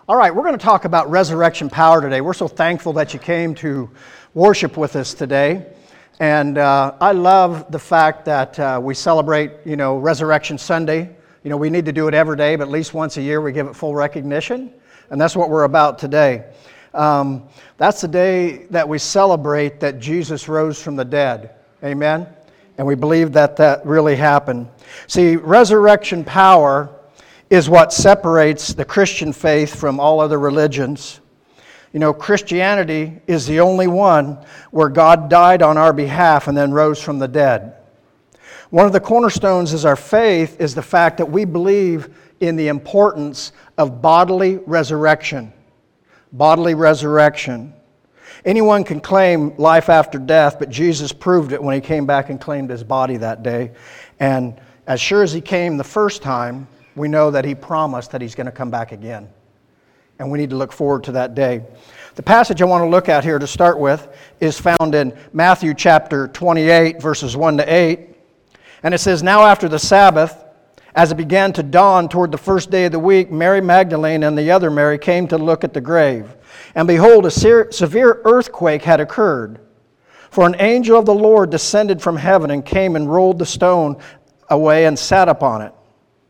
All right, we're going to talk about resurrection power today. We're so thankful that you came to worship with us today. And I love the fact that we celebrate, Resurrection Sunday. We need to do it every day, but at least once a year we give it full recognition. And that's what we're about today. That's the day that we celebrate that Jesus rose from the dead. Amen? And we believe that really happened. See, resurrection power is what separates the Christian faith from all other religions. Christianity is the only one where God died on our behalf and then rose from the dead. One of the cornerstones is our faith is the fact that we believe in the importance of bodily resurrection. Bodily resurrection. Anyone can claim life after death, but Jesus proved it when He came back and claimed His body that day. And as sure as He came the first time, we know that He promised that He's going to come back again. And we need to look forward to that day. The passage I want to look at here to start with is found in Matthew chapter 28, verses 1 to 8. And it says, "Now after the Sabbath, as it began to dawn toward the first day of the week, Mary Magdalene and the other Mary came to look at the grave. And behold, a severe earthquake had occurred. For an angel of the Lord descended from heaven and came and rolled the stone away and sat upon it.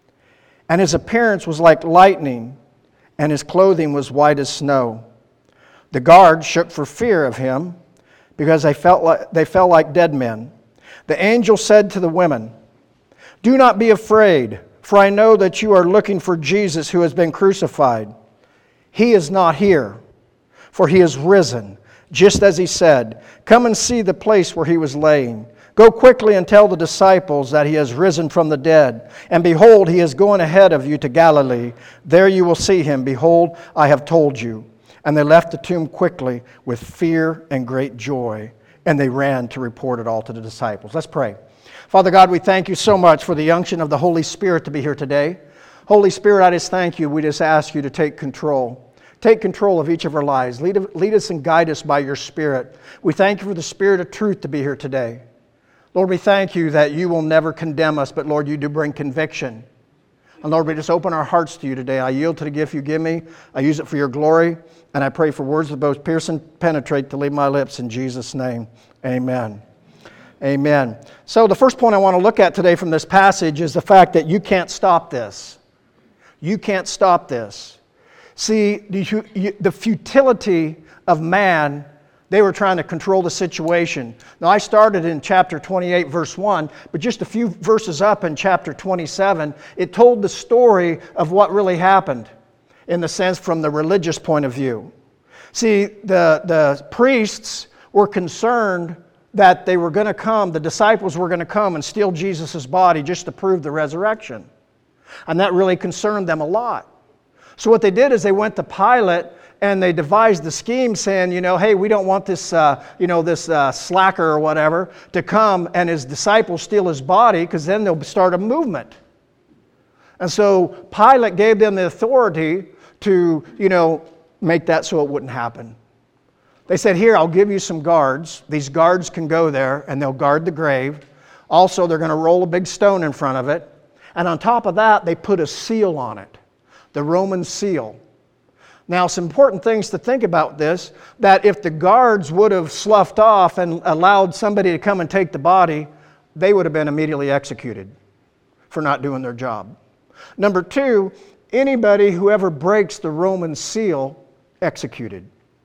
And his appearance was like lightning, and his clothing was white as snow. The guards shook for fear of him, because they fell like dead men. The angel said to the women, 'Do not be afraid, for I know that you are looking for Jesus who has been crucified. He is not here, for He is risen, just as He said. Come and see the place where He was laying. Go quickly and tell the disciples that He has risen from the dead. And behold, He is going ahead of you to Galilee. There you will see Him. Behold, I have told you.' And they left the tomb quickly with fear and great joy. And they ran to report it all to the disciples." Let's pray. Father God, we thank You so much for the unction of the Holy Spirit to be here today. Holy Spirit, I just thank You. We just ask You to take control. Take control of each of our lives. Lead us and guide us by Your Spirit. We thank You for the Spirit of truth to be here today. Lord, we thank You that You will never condemn us, but Lord, You do bring conviction. And Lord, we just open our hearts to You today. I yield to the gift You give me. I use it for Your glory. And I pray for words that both pierce and penetrate to leave my lips in Jesus' name. Amen. Amen. So the first point I want to look at today from this passage is the fact that you can't stop this. You can't stop this. See, the futility of man, they were trying to control the situation. Now, I started in chapter 28, verse 1, but just a few verses up in chapter 27, it told the story of what really happened, in the sense from the religious point of view. See, the priests were concerned that they were going to come, the disciples were going to come and steal Jesus' body just to prove the resurrection. And that really concerned them a lot. So what they did is they went to Pilate and they devised the scheme saying, hey, we don't want this, slacker or whatever to come and his disciples steal his body, because then they'll start a movement. And so Pilate gave them the authority to, make that so it wouldn't happen. They said, here, I'll give you some guards. These guards can go there and they'll guard the grave. Also, they're going to roll a big stone in front of it. And on top of that, they put a seal on it, the Roman seal. Now, some important things to think about this, that if the guards would have sloughed off and allowed somebody to come and take the body, they would have been immediately executed for not doing their job. Number two, anybody who ever breaks the Roman seal, executed.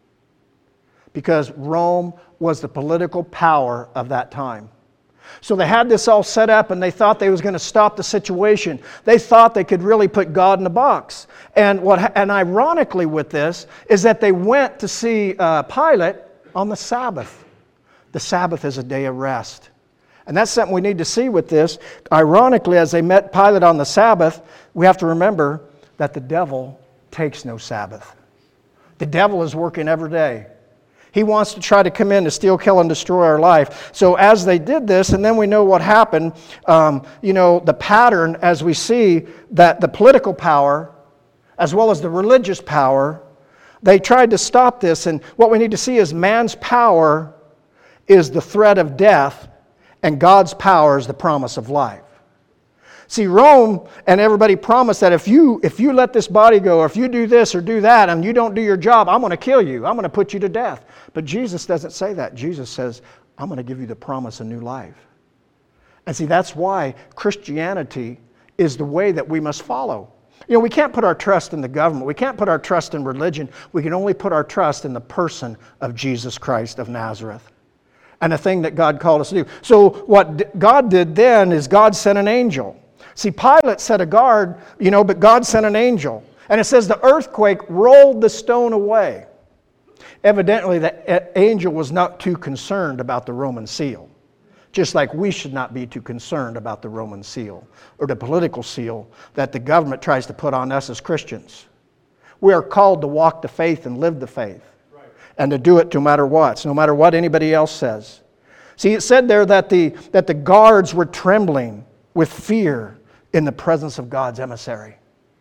Because Rome was the political power of that time. So they had this all set up and they thought they was going to stop the situation. They thought they could really put God in a box. And ironically with this is that they went to see Pilate on the Sabbath. The Sabbath is a day of rest. And that's something we need to see with this. Ironically, as they met Pilate on the Sabbath, we have to remember that the devil takes no Sabbath. The devil is working every day. He wants to try to come in to steal, kill, and destroy our life. So as they did this, and then we know what happened, the pattern as we see that the political power, as well as the religious power, they tried to stop this. And what we need to see is man's power is the threat of death, and God's power is the promise of life. See, Rome and everybody promised that if you let this body go, or if you do this or do that, and you don't do your job, I'm going to kill you. I'm going to put you to death. But Jesus doesn't say that. Jesus says, I'm going to give you the promise of new life. And see, that's why Christianity is the way that we must follow. You know, we can't put our trust in the government. We can't put our trust in religion. We can only put our trust in the person of Jesus Christ of Nazareth and the thing that God called us to do. So what God did then is God sent an angel. See, Pilate set a guard, but God sent an angel. And it says the earthquake rolled the stone away. Evidently, the angel was not too concerned about the Roman seal. Just like we should not be too concerned about the Roman seal or the political seal that the government tries to put on us as Christians. We are called to walk the faith and live the faith. Right. And to do it no matter what, no matter what anybody else says. See, it said there that the guards were trembling with fear in the presence of God's emissary.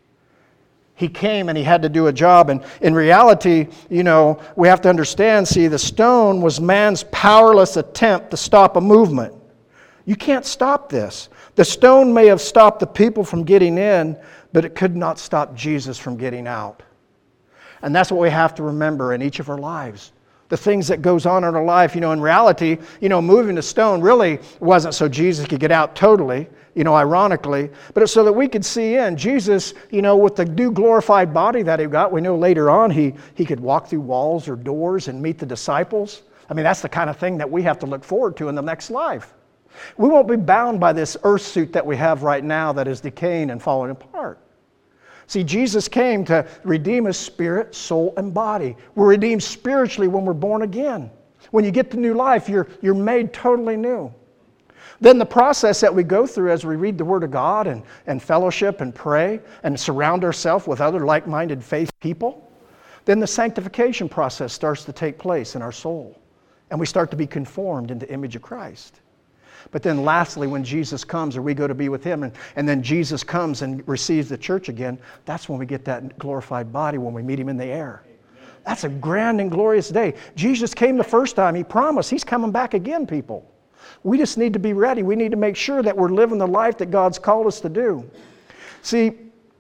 He came and he had to do a job. And in reality, we have to understand, see, the stone was man's powerless attempt to stop a movement. You can't stop this. The stone may have stopped the people from getting in, but it could not stop Jesus from getting out. And that's what we have to remember in each of our lives. The things that goes on in our life, in reality, moving the stone really wasn't so Jesus could get out totally, ironically, but it's so that we could see in. Jesus, with the new glorified body that he got, we know later on he could walk through walls or doors and meet the disciples. I mean, that's the kind of thing that we have to look forward to in the next life. We won't be bound by this earth suit that we have right now that is decaying and falling apart. See, Jesus came to redeem us spirit, soul, and body. We're redeemed spiritually when we're born again. When you get the new life, you're made totally new. Then the process that we go through as we read the Word of God and fellowship and pray and surround ourselves with other like-minded faith people, then the sanctification process starts to take place in our soul. And we start to be conformed into the image of Christ. But then lastly, when Jesus comes or we go to be with Him and then Jesus comes and receives the church again, that's when we get that glorified body when we meet Him in the air. That's a grand and glorious day. Jesus came the first time. He promised He's coming back again, people. We just need to be ready. We need to make sure that we're living the life that God's called us to do. See,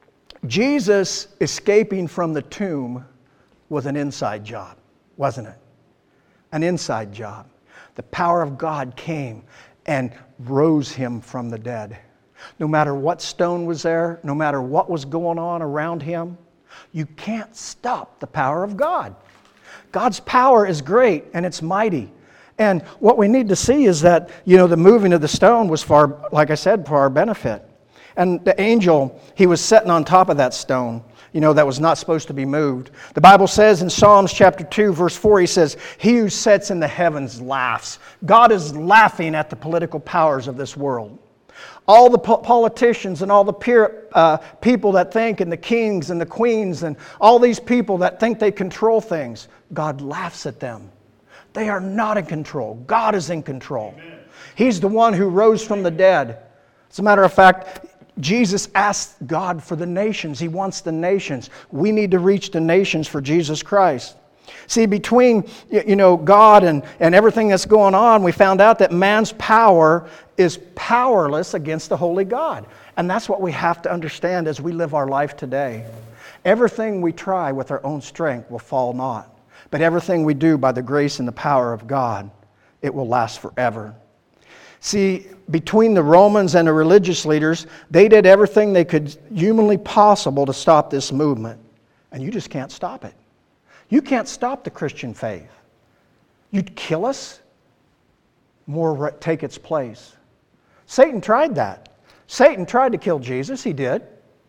Jesus escaping from the tomb was an inside job, wasn't it? An inside job. The power of God came and rose Him from the dead. No matter what stone was there, no matter what was going on around Him, you can't stop the power of God. God's power is great and it's mighty. And what we need to see is that, the moving of the stone was like I said, for our benefit. And the angel, he was sitting on top of that stone, that was not supposed to be moved. The Bible says in Psalms chapter 2, verse 4, he says, "He who sits in the heavens laughs." God is laughing at the political powers of this world. All the politicians and all the people that think, and the kings and the queens and all these people that think they control things, God laughs at them. They are not in control. God is in control. Amen. He's the one who rose from the dead. As a matter of fact, Jesus asked God for the nations. He wants the nations. We need to reach the nations for Jesus Christ. See, between God and everything that's going on, we found out that man's power is powerless against the holy God. And that's what we have to understand as we live our life today. Everything we try with our own strength will fall not. But everything we do by the grace and the power of God, it will last forever. See, between the Romans and the religious leaders, they did everything they could humanly possible to stop this movement. And you just can't stop it. You can't stop the Christian faith. You'd kill us, more take its place. Satan tried that. Satan tried to kill Jesus. He did.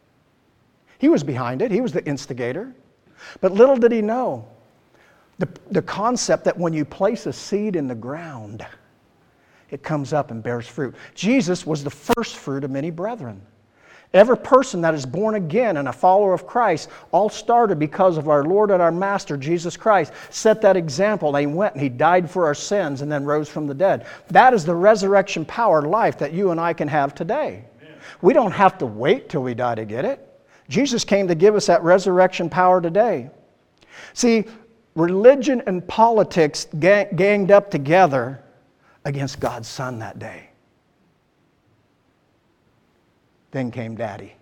He was behind it. He was the instigator. But little did he know the concept that when you place a seed in the ground, it comes up and bears fruit. Jesus was the first fruit of many brethren. Every person that is born again and a follower of Christ all started because of our Lord and our Master, Jesus Christ, set that example. He went and He died for our sins and then rose from the dead. That is the resurrection power life that you and I can have today. Amen. We don't have to wait till we die to get it. Jesus came to give us that resurrection power today. See, religion and politics ganged up together against God's Son that day. Then came Daddy.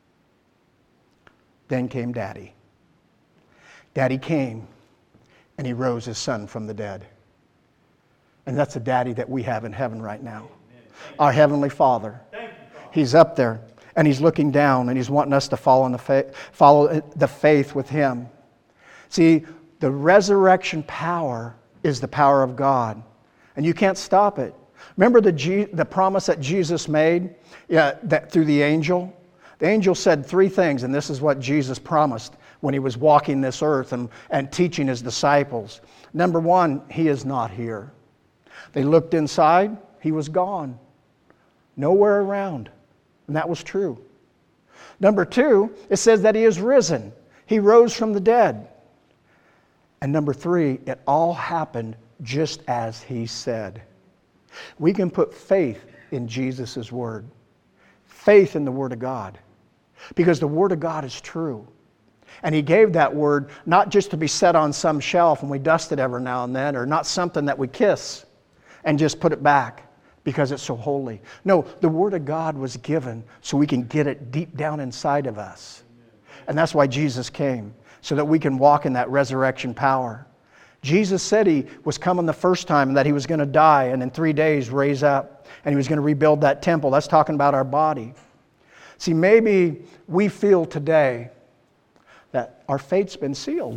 Then came Daddy. Daddy came, and He rose His Son from the dead. And that's the Daddy that we have in heaven right now. Our Heavenly Father. He's up there, and He's looking down, and He's wanting us to follow the faith with Him. See, the resurrection power is the power of God, and you can't stop it. Remember the promise that Jesus made that through the angel? The angel said 3 things, and this is what Jesus promised when He was walking this earth and teaching His disciples. Number 1, He is not here. They looked inside, He was gone. Nowhere around. And that was true. Number 2, it says that He is risen. He rose from the dead. And number 3, it all happened just as He said. We can put faith in Jesus' Word. Faith in the Word of God. Because the Word of God is true. And He gave that Word not just to be set on some shelf and we dust it every now and then, or not something that we kiss and just put it back because it's so holy. No, the Word of God was given so we can get it deep down inside of us. And that's why Jesus came, so that we can walk in that resurrection power. Jesus said He was coming the first time and that He was going to die and in 3 days raise up and He was going to rebuild that temple. That's talking about our body. See, maybe we feel today that our fate's been sealed.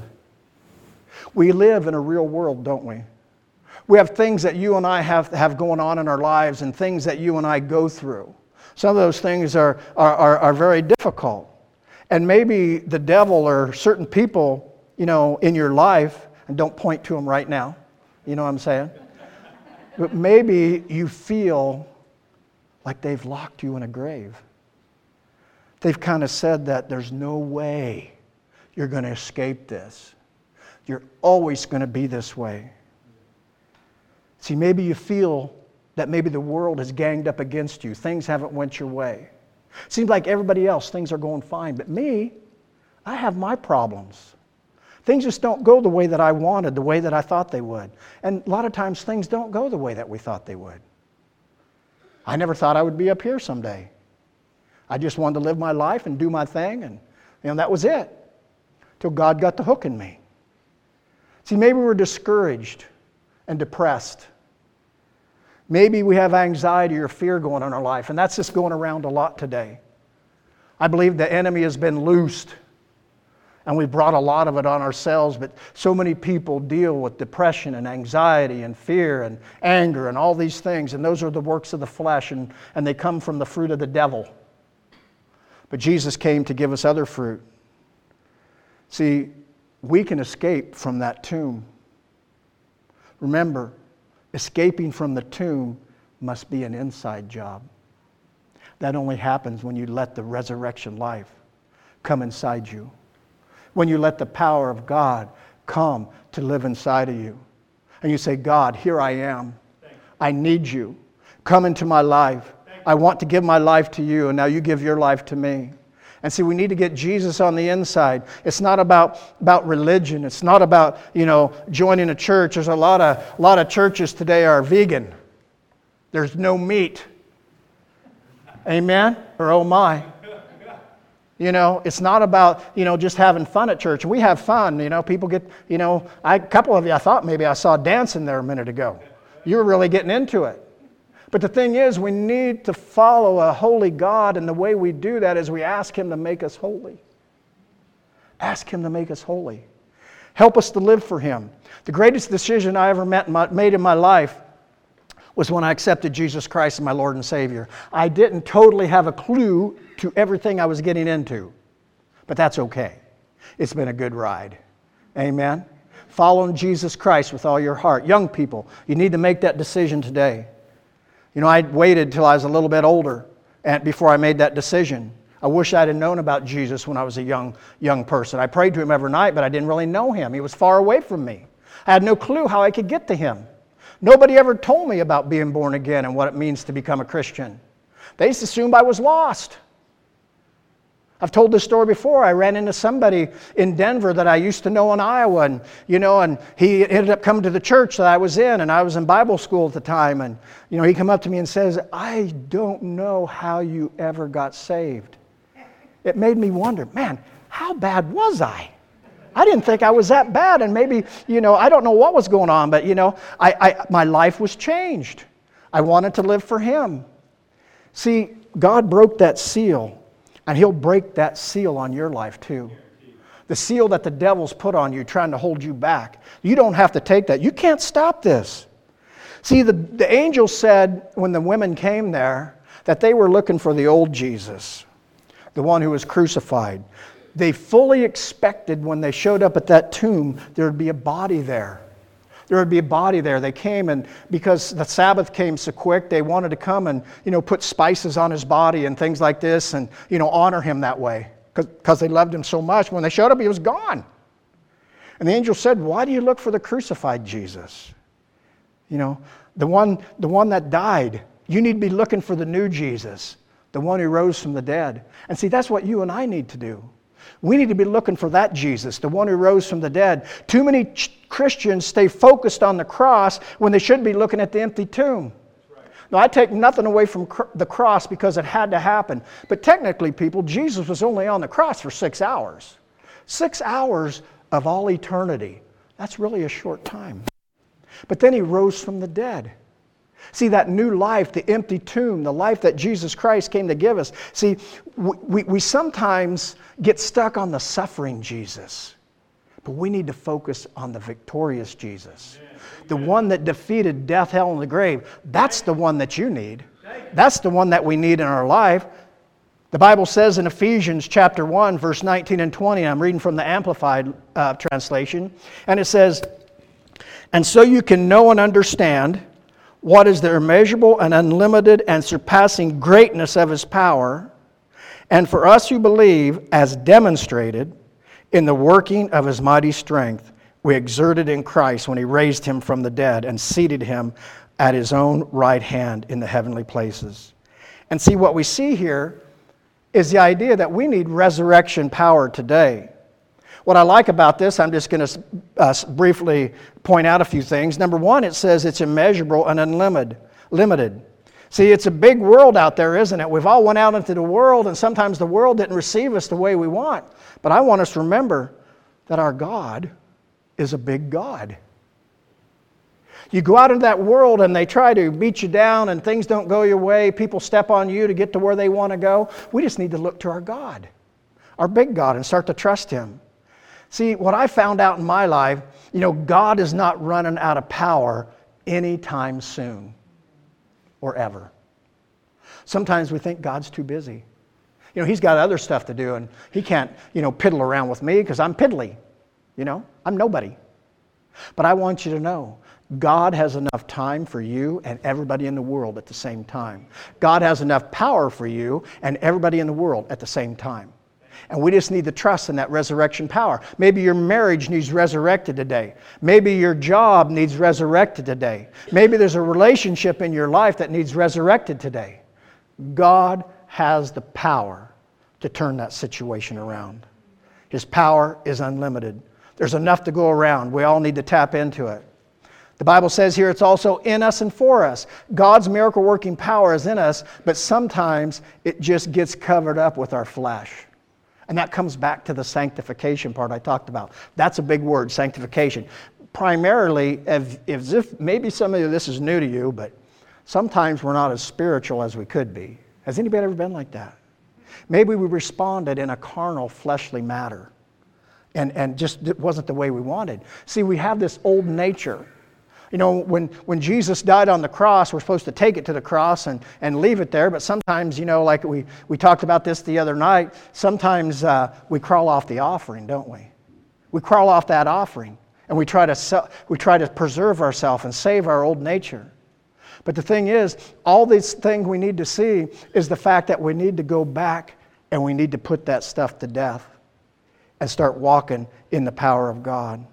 We live in a real world, don't we? We have things that you and I have going on in our lives and things that you and I go through. Some of those things are very difficult. And maybe the devil or certain people, in your life, and don't point to them right now, you know what I'm saying? But maybe you feel like they've locked you in a grave. They've kind of said that there's no way you're going to escape this. You're always going to be this way. See, maybe you feel that maybe the world has ganged up against you. Things haven't went your way. Seems like everybody else, things are going fine. But me, I have my problems. Things just don't go the way that I wanted, the way that I thought they would. And a lot of times things don't go the way that we thought they would. I never thought I would be up here someday. I just wanted to live my life and do my thing, and that was it. Till God got the hook in me. See, maybe we're discouraged and depressed. Maybe we have anxiety or fear going on in our life, and that's just going around a lot today. I believe the enemy has been loosed, and we've brought a lot of it on ourselves, but so many people deal with depression and anxiety and fear and anger and all these things, and those are the works of the flesh, and they come from the fruit of the devil. But Jesus came to give us other fruit. See, we can escape from that tomb. Remember, escaping from the tomb must be an inside job. That only happens when you let the resurrection life come inside you. When you let the power of God come to live inside of you. And you say, God, here I am. I need you. Come into my life. I want to give my life to you, and now you give your life to me. And see, we need to get Jesus on the inside. It's not about religion. It's not about, joining a church. There's a lot of churches today are vegan. There's no meat. Amen? Or oh my. It's not about, just having fun at church. We have fun, people get, a couple of you, I thought maybe I saw dancing there a minute ago. You were really getting into it. But the thing is, we need to follow a holy God, and the way we do that is we ask Him to make us holy. Ask Him to make us holy. Help us to live for Him. The greatest decision I ever made in my life was when I accepted Jesus Christ as my Lord and Savior. I didn't totally have a clue to everything I was getting into, but that's okay. It's been a good ride. Amen? Following Jesus Christ with all your heart. Young people, you need to make that decision today. I waited till I was a little bit older before I made that decision. I wish I'd have known about Jesus when I was a young person. I prayed to Him every night, but I didn't really know Him. He was far away from me. I had no clue how I could get to Him. Nobody ever told me about being born again and what it means to become a Christian. They just assumed I was lost. I've told this story before. I ran into somebody in Denver that I used to know in Iowa, and he ended up coming to the church that I was in, and I was in Bible school at the time, and he came up to me and says, "I don't know how you ever got saved." It made me wonder, man, how bad was I? I didn't think I was that bad, and maybe, I don't know what was going on, but, my life was changed. I wanted to live for Him. See, God broke that seal, and He'll break that seal on your life too. The seal that the devil's put on you, trying to hold you back. You don't have to take that. You can't stop this. See, the angel said when the women came there that they were looking for the old Jesus, the one who was crucified. They fully expected when they showed up at that tomb, there would be a body there. There would be a body there. They came, and because the Sabbath came so quick, they wanted to come and, put spices on His body and things like this and, honor Him that way because they loved Him so much. When they showed up, He was gone. And the angel said, "Why do you look for the crucified Jesus? The one that died. You need to be looking for the new Jesus, the one who rose from the dead." And see, that's what you and I need to do. We need to be looking for that Jesus, the one who rose from the dead. Too many Christians stay focused on the cross when they should be looking at the empty tomb. Right. Now, I take nothing away from the cross because it had to happen. But technically, people, Jesus was only on the cross for 6 hours. 6 hours of all eternity. That's really a short time. But then He rose from the dead. See, that new life, the empty tomb, the life that Jesus Christ came to give us. See, we sometimes get stuck on the suffering Jesus, but we need to focus on the victorious Jesus. The one that defeated death, hell, and the grave. That's the one that you need. That's the one that we need in our life. The Bible says in Ephesians chapter 1, verse 19 and 20, I'm reading from the Amplified translation, and it says, "And so you can know and understand what is the immeasurable and unlimited and surpassing greatness of His power, and for us who believe, as demonstrated in the working of His mighty strength, we exerted in Christ when He raised Him from the dead and seated Him at His own right hand in the heavenly places." And see, what we see here is the idea that we need resurrection power today. What I like about this, I'm just going to briefly point out a few things. Number one, it says it's immeasurable and unlimited. See, it's a big world out there, isn't it? We've all went out into the world, and sometimes the world didn't receive us the way we want. But I want us to remember that our God is a big God. You go out into that world and they try to beat you down and things don't go your way. People step on you to get to where they want to go. We just need to look to our God, our big God, and start to trust Him. See, what I found out in my life, God is not running out of power anytime soon or ever. Sometimes we think God's too busy. He's got other stuff to do, and He can't, piddle around with me because I'm piddly. I'm nobody. But I want you to know, God has enough time for you and everybody in the world at the same time. God has enough power for you and everybody in the world at the same time. And we just need to trust in that resurrection power. Maybe your marriage needs resurrected today. Maybe your job needs resurrected today. Maybe there's a relationship in your life that needs resurrected today. God has the power to turn that situation around. His power is unlimited. There's enough to go around. We all need to tap into it. The Bible says here it's also in us and for us. God's miracle working power is in us, but sometimes it just gets covered up with our flesh. And that comes back to the sanctification part I talked about. That's a big word, sanctification. Primarily, as if maybe some of this is new to you, but sometimes we're not as spiritual as we could be. Has anybody ever been like that? Maybe we responded in a carnal, fleshly matter. And just it wasn't the way we wanted. See, we have this old nature. When Jesus died on the cross, we're supposed to take it to the cross and leave it there. But sometimes, like we talked about this the other night, sometimes we crawl off the offering, don't we? We crawl off that offering. And we try to preserve ourselves and save our old nature. But the thing is, all these things we need to see is the fact that we need to go back and we need to put that stuff to death and start walking in the power of God.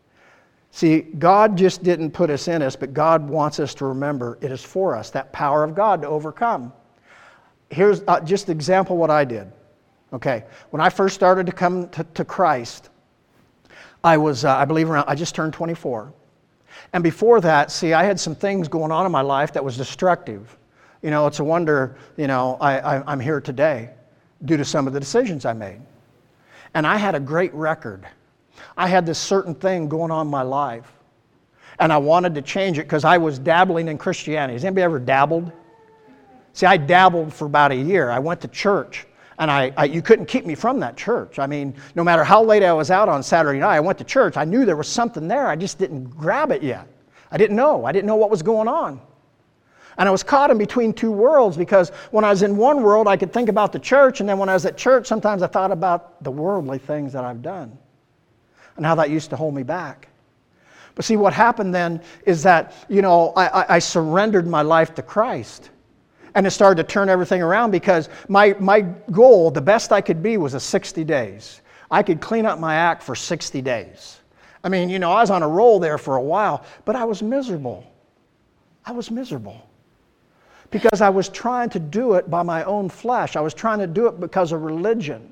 See, God just didn't put us in us, but God wants us to remember it is for us, that power of God to overcome. Here's just an example of what I did. Okay, when I first started to come to Christ, I was, I just turned 24. And before that, see, I had some things going on in my life that was destructive. You know, it's a wonder, you know, I'm here today due to some of the decisions I made. And I had a great record. I had this certain thing going on in my life. And I wanted to change it because I was dabbling in Christianity. Has anybody ever dabbled? See, I dabbled for about a year. I went to church. And you couldn't keep me from that church. I mean, no matter how late I was out on Saturday night, I went to church. I knew there was something there. I just didn't grab it yet. I didn't know what was going on. And I was caught in between two worlds because when I was in one world, I could think about the church. And then when I was at church, sometimes I thought about the worldly things that I've done and how that used to hold me back. But see, what happened then is that, you know, I surrendered my life to Christ. And it started to turn everything around because my goal, the best I could be, was 60 days. I could clean up my act for 60 days. I mean, you know, I was on a roll there for a while, but I was miserable. I was miserable. Because I was trying to do it by my own flesh. I was trying to do it because of religion.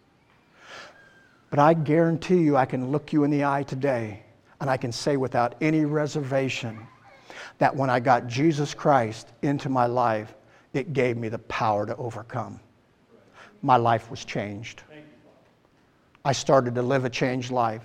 But I guarantee you, I can look you in the eye today, and I can say without any reservation that when I got Jesus Christ into my life, it gave me the power to overcome. My life was changed. I started to live a changed life.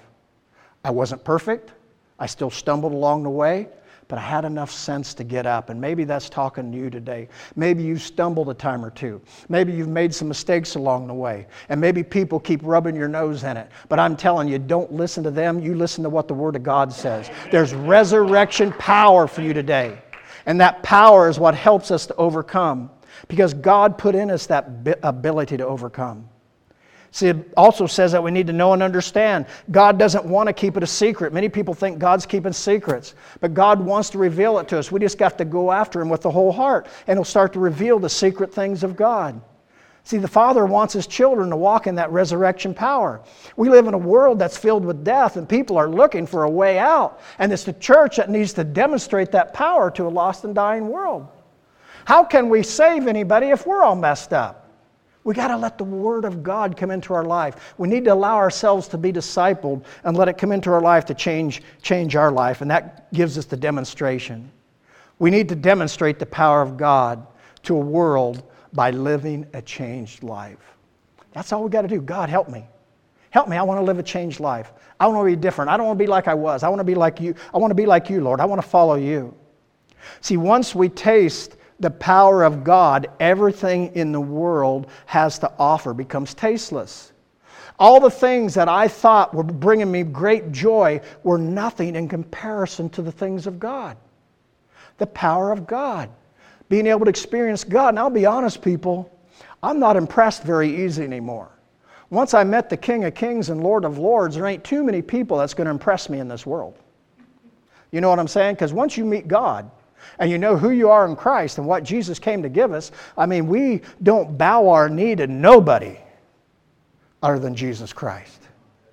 I wasn't perfect. I still stumbled along the way, but I had enough sense to get up. And maybe that's talking to you today. Maybe you've stumbled a time or two. Maybe you've made some mistakes along the way. And maybe people keep rubbing your nose in it. But I'm telling you, don't listen to them. You listen to what the Word of God says. There's resurrection power for you today. And that power is what helps us to overcome. Because God put in us that ability to overcome. See, it also says that we need to know and understand. God doesn't want to keep it a secret. Many people think God's keeping secrets. But God wants to reveal it to us. We just got to go after Him with the whole heart. And He'll start to reveal the secret things of God. See, the Father wants His children to walk in that resurrection power. We live in a world that's filled with death, and people are looking for a way out. And it's the church that needs to demonstrate that power to a lost and dying world. How can we save anybody if we're all messed up? We got to let the Word of God come into our life. We need to allow ourselves to be discipled and let it come into our life to change our life. And that gives us the demonstration. We need to demonstrate the power of God to a world by living a changed life. That's all we got to do. God, help me. Help me. I want to live a changed life. I want to be different. I don't want to be like I was. I want to be like you. I want to be like you, Lord. I want to follow you. See, once we taste the power of God, everything in the world has to offer becomes tasteless. All the things that I thought were bringing me great joy were nothing in comparison to the things of God. The power of God. Being able to experience God. And I'll be honest, people, I'm not impressed very easy anymore. Once I met the King of Kings and Lord of Lords, there ain't too many people that's going to impress me in this world. You know what I'm saying? Because once you meet God, and you know who you are in Christ and what Jesus came to give us, I mean, we don't bow our knee to nobody other than Jesus Christ.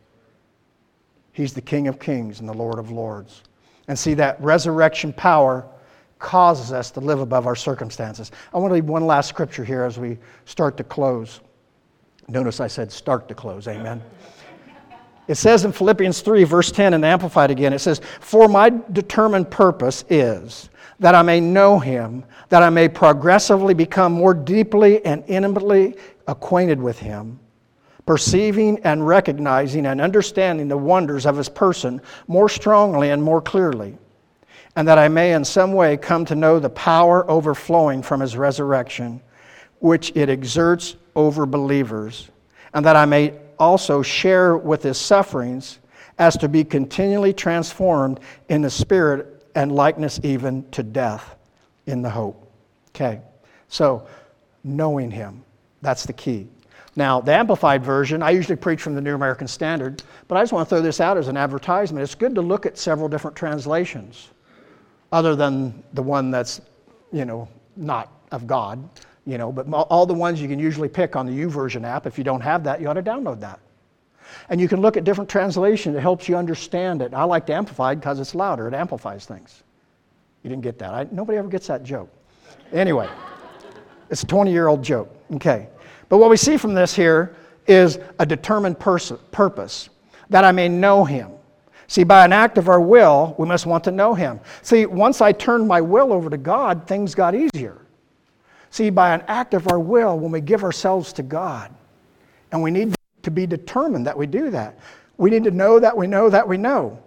He's the King of Kings and the Lord of Lords. And see, that resurrection power causes us to live above our circumstances. I want to leave one last scripture here as we start to close. Notice I said start to close, amen. It says in Philippians 3, verse 10, and amplified again, it says, "For my determined purpose is that I may know Him, that I may progressively become more deeply and intimately acquainted with Him, perceiving and recognizing and understanding the wonders of His person more strongly and more clearly, and that I may in some way come to know the power overflowing from His resurrection, which it exerts over believers, and that I may also share with His sufferings, as to be continually transformed in the Spirit and likeness even to death in the hope." Okay, so knowing Him, that's the key. Now, the Amplified Version, I usually preach from the New American Standard, but I just want to throw this out as an advertisement. It's good to look at several different translations, other than the one that's, not of God, but all the ones you can usually pick on the YouVersion app. If you don't have that, you ought to download that. And you can look at different translations. It helps you understand it. I like the Amplified because it's louder. It amplifies things. You didn't get that. Nobody ever gets that joke. Anyway, it's a 20-year-old joke. Okay. But what we see from this here is a determined purpose, that I may know him. See, by an act of our will, we must want to know him. See, once I turned my will over to God, things got easier. See, by an act of our will, when we give ourselves to God, and we need to be determined that we do that. We need to know that we know that we know.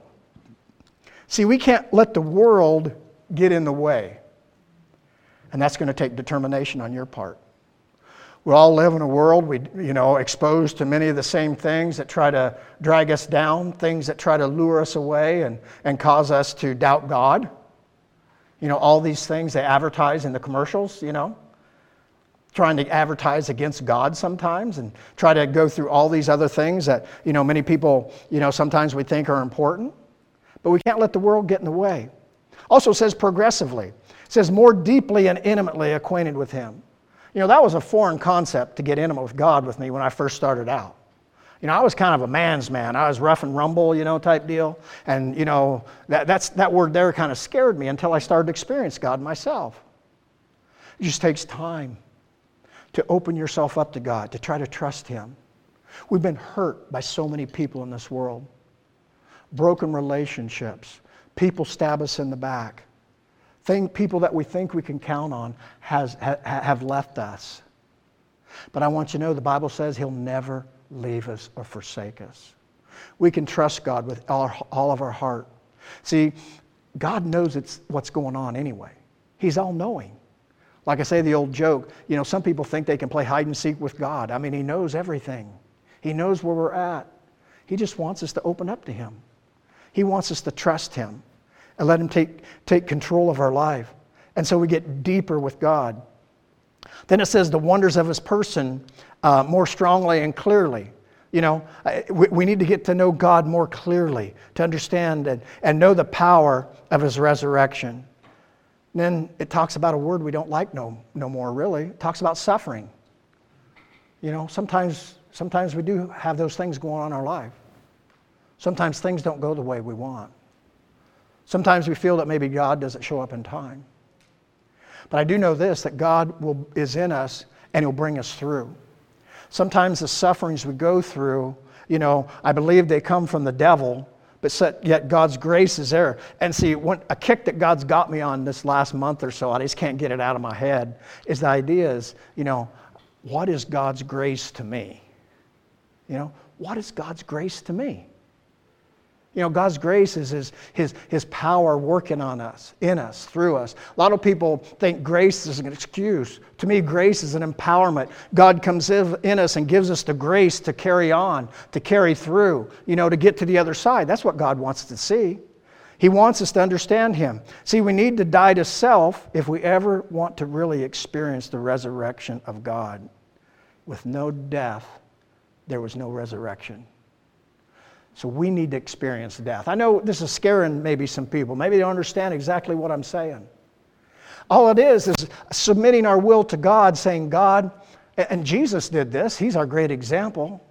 See, we can't let the world get in the way. And that's going to take determination on your part. We all live in a world, exposed to many of the same things that try to drag us down, things that try to lure us away and cause us to doubt God. All these things they advertise in the commercials, trying to advertise against God sometimes and try to go through all these other things that, many people, sometimes we think are important. But we can't let the world get in the way. Also says progressively. It says more deeply and intimately acquainted with him. That was a foreign concept to get intimate with God with me when I first started out. I was kind of a man's man. I was rough and rumble, type deal. And, that word there kind of scared me until I started to experience God myself. It just takes time to open yourself up to God, to try to trust him. We've been hurt by so many people in this world. Broken relationships. People stab us in the back. People that we think we can count on have left us. But I want you to know the Bible says he'll never leave us or forsake us. We can trust God with all of our heart. See, God knows what's going on anyway. He's all-knowing. Like I say, the old joke, some people think they can play hide and seek with God. I mean, he knows everything. He knows where we're at. He just wants us to open up to him. He wants us to trust him and let him take control of our life. And so we get deeper with God. Then it says the wonders of his person more strongly and clearly. We need to get to know God more clearly, to understand and know the power of his resurrection. And then it talks about a word we don't like no more, really. It talks about suffering. Sometimes we do have those things going on in our life. Sometimes things don't go the way we want. Sometimes we feel that maybe God doesn't show up in time. But I do know this, that God is in us and he'll bring us through. Sometimes the sufferings we go through, I believe they come from the devil, but yet God's grace is there. And see, a kick that God's got me on this last month or so, I just can't get it out of my head, is the idea is, what is God's grace to me? What is God's grace to me? God's grace is his power working on us, in us, through us. A lot of people think grace is an excuse. To me, grace is an empowerment. God comes in us and gives us the grace to carry on, to carry through, to get to the other side. That's what God wants to see. He wants us to understand him. See, we need to die to self if we ever want to really experience the resurrection of God. With no death, there was no resurrection. So we need to experience death. I know this is scaring maybe some people. Maybe they don't understand exactly what I'm saying. All it is submitting our will to God, saying, God, and Jesus did this. He's our great example.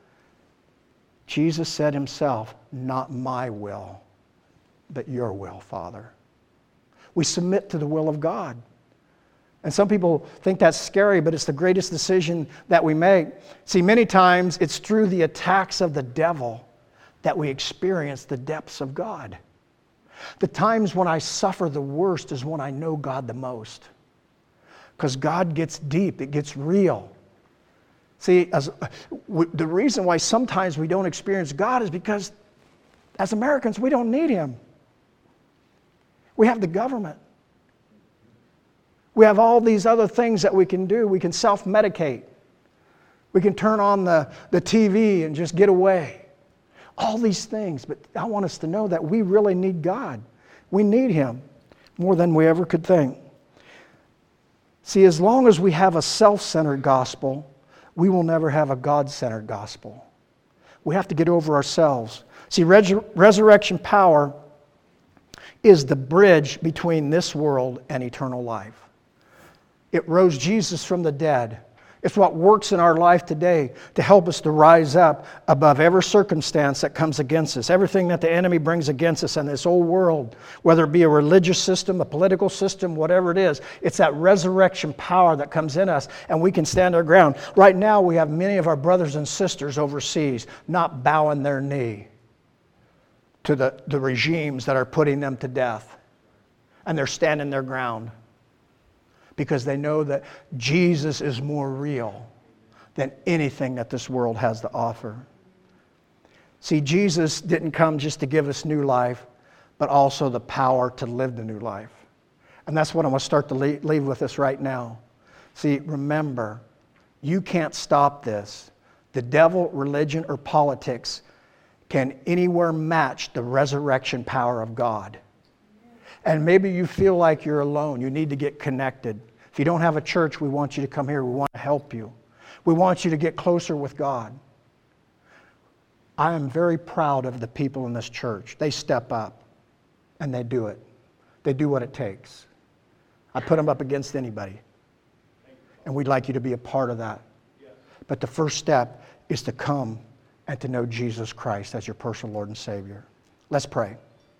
Jesus said himself, not my will, but your will, Father. We submit to the will of God. And some people think that's scary, but it's the greatest decision that we make. See, many times it's through the attacks of the devil that we experience the depths of God. The times when I suffer the worst is when I know God the most. Because God gets deep, it gets real. See, the reason why sometimes we don't experience God is because as Americans, we don't need him. We have the government. We have all these other things that we can do. We can self-medicate. We can turn on the TV and just get away. All these things, but I want us to know that we really need God. We need him more than we ever could think. See, as long as we have a self-centered gospel, we will never have a God-centered gospel. We have to get over ourselves. See, resurrection power is the bridge between this world and eternal life. It rose Jesus from the dead It's what works in our life today to help us to rise up above every circumstance that comes against us. Everything that the enemy brings against us in this old world, whether it be a religious system, a political system, whatever it is, it's that resurrection power that comes in us, and we can stand our ground. Right now, we have many of our brothers and sisters overseas not bowing their knee to the regimes that are putting them to death. And they're standing their ground because they know that Jesus is more real than anything that this world has to offer. See, Jesus didn't come just to give us new life, but also the power to live the new life. And that's what I'm going to start to leave with us right now. See, remember, you can't stop this. The devil, religion, or politics can anywhere match the resurrection power of God. And maybe you feel like you're alone. You need to get connected. If you don't have a church, we want you to come here. We want to help you. We want you to get closer with God. I am very proud of the people in this church. They step up and they do it. They do what it takes. I put them up against anybody. And we'd like you to be a part of that. But the first step is to come and to know Jesus Christ as your personal Lord and Savior. Let's pray.